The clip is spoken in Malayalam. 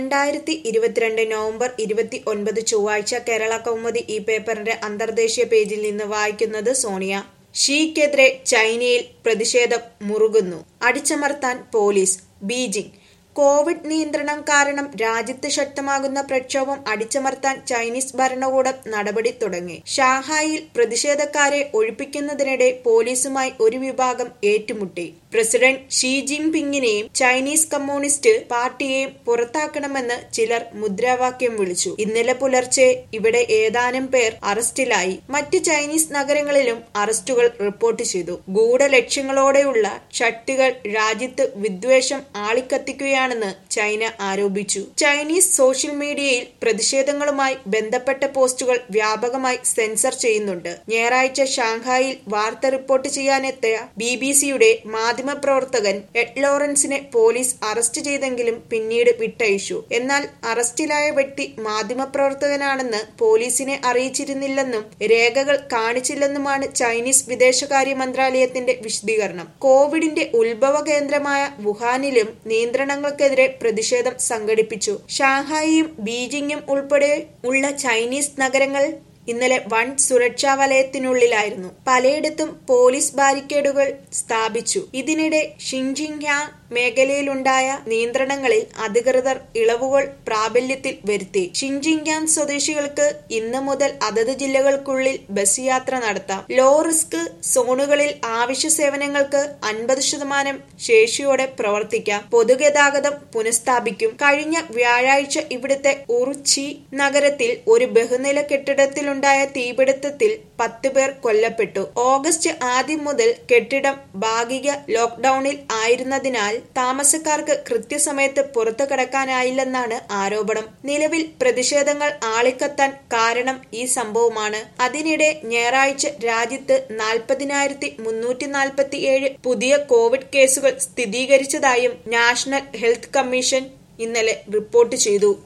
2022 നവംബർ 29 ചൊവ്വാഴ്ച കേരള കൗമുദി ഈ പേപ്പറിന്റെ അന്തർദേശീയ പേജിൽ നിന്ന് വായിക്കുന്നത് സോണിയ. ഷീക്കെതിരെ ചൈനയിൽ പ്രതിഷേധം മുറുകുന്നു. അടിച്ചമർത്താൻ പോലീസ്. ബീജിംഗ്. കോവിഡ് നിയന്ത്രണം കാരണം രാജ്യത്ത് ശക്തമാകുന്ന പ്രക്ഷോഭം അടിച്ചമർത്താൻ ചൈനീസ് ഭരണകൂടം നടപടി തുടങ്ങി. ഷാങ്ഹായിൽ പ്രതിഷേധക്കാരെ ഒഴിപ്പിക്കുന്നതിനിടെ പോലീസുമായി ഒരു വിഭാഗം ഏറ്റുമുട്ടി. പ്രസിഡന്റ് ഷീ ജിൻപിങ്ങിനെയും ചൈനീസ് കമ്മ്യൂണിസ്റ്റ് പാർട്ടിയെയും പുറത്താക്കണമെന്ന് ചിലർ മുദ്രാവാക്യം വിളിച്ചു. ഇന്നലെ പുലർച്ചെ ഇവിടെ ഏതാനും പേർ അറസ്റ്റിലായി. മറ്റ് ചൈനീസ് നഗരങ്ങളിലും അറസ്റ്റുകൾ റിപ്പോർട്ട് ചെയ്തു. ഗൂഢലക്ഷ്യങ്ങളോടെയുള്ള ശക്തികൾ രാജ്യത്ത് വിദ്വേഷം ആളിക്കത്തിക്കുകയാണെന്ന് ചൈന ആരോപിച്ചു. ചൈനീസ് സോഷ്യൽ മീഡിയയിൽ പ്രതിഷേധങ്ങളുമായി ബന്ധപ്പെട്ട പോസ്റ്റുകൾ വ്യാപകമായി സെൻസർ ചെയ്യുന്നുണ്ട്. ഞായറാഴ്ച ഷാങ്ഹായിൽ വാർത്ത റിപ്പോർട്ട് ചെയ്യാനെത്തിയ BBC-യുടെ മാധ്യമപ്രവർത്തകൻ എഡ് ലോറൻസിനെ പോലീസ് അറസ്റ്റ് ചെയ്തെങ്കിലും പിന്നീട് വിട്ടയച്ചു. എന്നാൽ അറസ്റ്റിലായ വ്യക്തി മാധ്യമപ്രവർത്തകനാണെന്ന് പോലീസിനെ അറിയിച്ചിരുന്നില്ലെന്നും രേഖകൾ കാണിച്ചില്ലെന്നുമാണ് ചൈനീസ് വിദേശകാര്യ മന്ത്രാലയത്തിന്റെ വിശദീകരണം. കോവിഡിന്റെ ഉത്ഭവ കേന്ദ്രമായ വുഹാനിലും നിയന്ത്രണങ്ങൾക്കെതിരെ പ്രതിഷേധം സംഘടിപ്പിച്ചു. ഷാങ്ഹായിയും ബീജിംഗും ഉൾപ്പെടെ ഉള്ള ചൈനീസ് നഗരങ്ങൾ ഇന്നലെ വൻ സുരക്ഷാ വലയത്തിനുള്ളിലായിരുന്നു. പലയിടത്തും പോലീസ് ബാരിക്കേഡുകൾ സ്ഥാപിച്ചു. ഇതിനിടെ ഷിൻജിങ്യാങ് മേഖലയിലുണ്ടായ നിയന്ത്രണങ്ങളിൽ അധികൃതർ ഇളവുകൾ പ്രാബല്യത്തിൽ വരുത്തി. ഷിൻജിങ്യാങ് സ്വദേശികൾക്ക് ഇന്ന് മുതൽ അതത് ജില്ലകൾക്കുള്ളിൽ ബസ് യാത്ര നടത്താം. ലോ റിസ്ക് സോണുകളിൽ ആവശ്യ സേവനങ്ങൾക്ക് 50% ശേഷിയോടെ പ്രവർത്തിക്കാം. പൊതുഗതാഗതം പുനഃസ്ഥാപിക്കും. കഴിഞ്ഞ വ്യാഴാഴ്ച ഇവിടുത്തെ ഉറുച്ചി നഗരത്തിൽ ഒരു ബഹുനില കെട്ടിടത്തിലുണ്ടായ തീപിടുത്തത്തിൽ 10 പേർ കൊല്ലപ്പെട്ടു. ഓഗസ്റ്റ് ആദ്യം മുതൽ കെട്ടിടം ഭാഗിക ലോക്ക്ഡൌണിൽ ആയിരുന്നതിനാൽ താമസക്കാർക്ക് കൃത്യസമയത്ത് പുറത്തു കടക്കാനായില്ലെന്നാണ് ആരോപണം. നിലവിൽ പ്രതിഷേധങ്ങൾ ആളിക്കത്താൻ കാരണം ഈ സംഭവമാണ്. അതിനിടെ ഞായറാഴ്ച രാജ്യത്ത് 40,347 പുതിയ കോവിഡ് കേസുകൾ സ്ഥിരീകരിച്ചതായും നാഷണൽ ഹെൽത്ത് കമ്മീഷൻ ഇന്നലെ റിപ്പോർട്ട് ചെയ്തു.